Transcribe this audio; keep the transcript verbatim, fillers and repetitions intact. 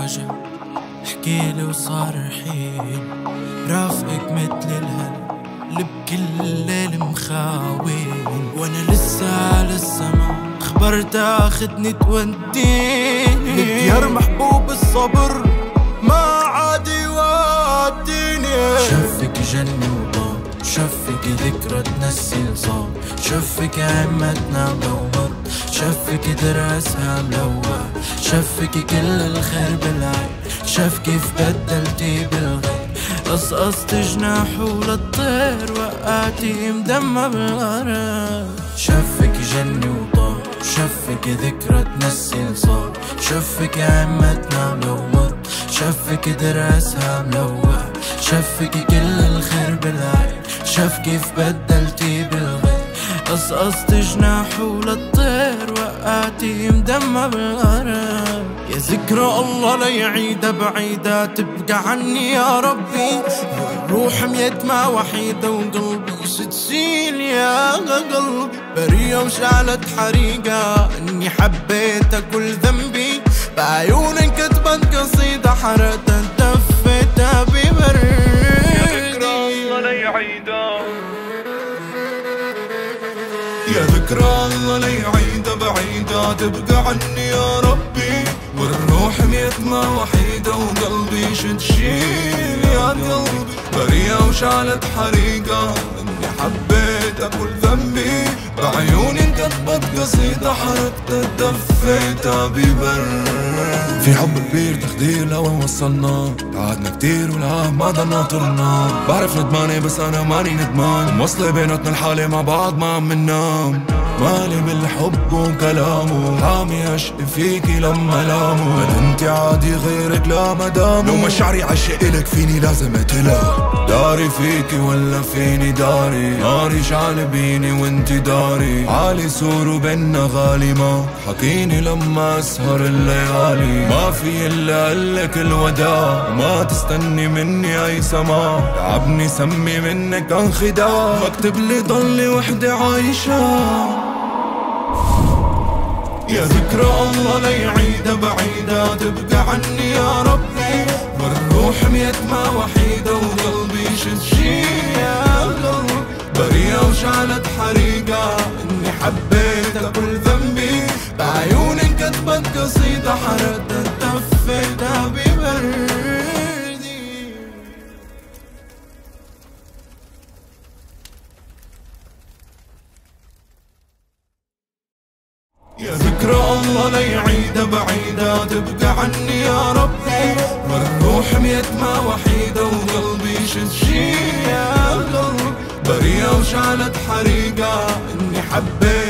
راجع احكيلي وصار رحيل، رافقك متل الهلا اللي بكل الليل مخاوين، وانا لسه لسه ما اخبار تاخدني توديني بديار محبوب الصبر ما عاد يوديني. شفك جنة وضاب، شفك ذكرى تنسي الصاب، شفك عمتنا ملومط، شفك دراسها ملوع، شفك كل الخير بالعين، شاف كيف بدلتي بالغير، قصقصت جناح وللطير وقعتي مدمى بالغرام. شفك جنة وطاب، شفك ذكرى تنسي الصاب، شفك عمتنا ملومط، شفك دراسها ملوع، شفك كل الخير بالعين، شاف كيف بدلتي بالغير، قصقصت جناح وللطير وقعتي مدمى بالغرام. يا ذكرى الله لا يعيدها بعيدة تبقى عني يا ربي، الروح ميتمة وحيدة وقلبي ستسيل يا قلبي، برية وشعلت حريقة اني حبيتها كل ذنبي، بعيونك كتبت قصيدة حرقتها دفتها ببردي. يا ذكرى الله لا يعيدها، يا ذكرى الله لا يعيدها بعيدة تبقى عني يا ربي، والروح ميتمة وحيدة وقلبي شتشيل يا قلبي، برية وشعلت حريقة اني حبيتها كل ذنبي، بعيوني انكتبت قصيدة حرقتها دفيتها ببرد. في حب كبير تخدير لوين وصلنا، قعدنا كتير ولا ما ضلنا طرنا، بعرف ندماني بس انا ماني ندمان، موصلة بيناتنا الحالة مع بعض ما عم ننام، مالي بالحب وكلامه، حامي اشقي فيكي لما لامه، بل انتي عادي غيرك لا مدامه، لو مشاعري عشق الك فيني لازم اقتلها، داري فيكي ولا فيني داري، ناري شعل بيني وانتي داري، عالي سور وبيننا غالي، ما حكيني لما اسهر الليالي، ما في الا قلك الوداع، ما تستني مني اي سماع، تعبني سمي منك انخداع، بكتب لي ضلي وحدة عايشة. يا ذكرى الله لا يعيدها بعيدة تبقى عني يا ربي، والروح ميتمة وحيدة وقلبي شتشيل يا قلبي، برية وشعلت حريقة اني حبيتها كل ذنبي، بعيوني انكتبت قصيدة حرقتها دفيتها ببردي. يا ذكرى الله لا يعيدها بعيدة تبقى عني يا ربي، والروح ميتمة وحيدة وقلبي شتشيل يا قلبي، برية وشعلت حريقة اني حبيت